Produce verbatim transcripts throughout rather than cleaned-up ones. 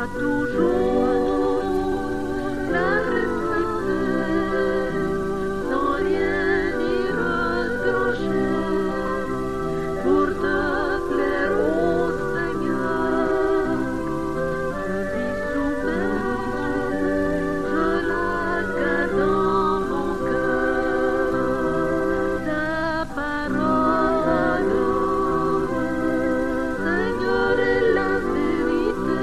toujours la respecter, sans rien y reprocher, pour te plaire au Seigneur. Je lui soumets, je la garde dans mon cœur, ta parole, Seigneur, est la vérité,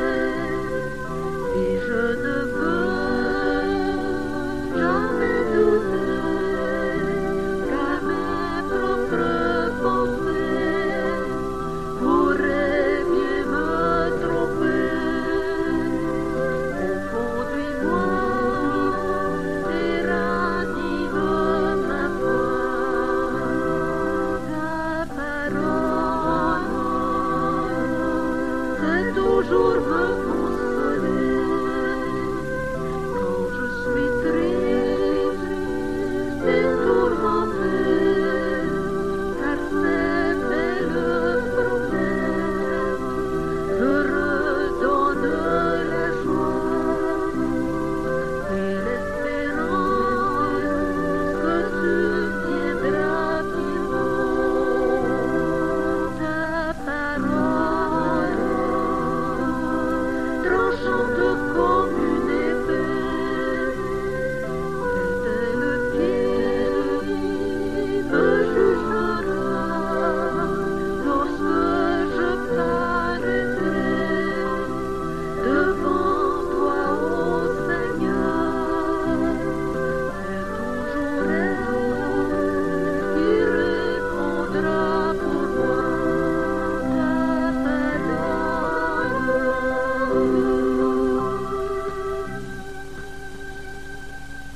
et je ne veux jamais douter, car mes propres pensées pourraient bien me tromper. Conduis-moi et ranime ma foi, ta parole, c'est toujours me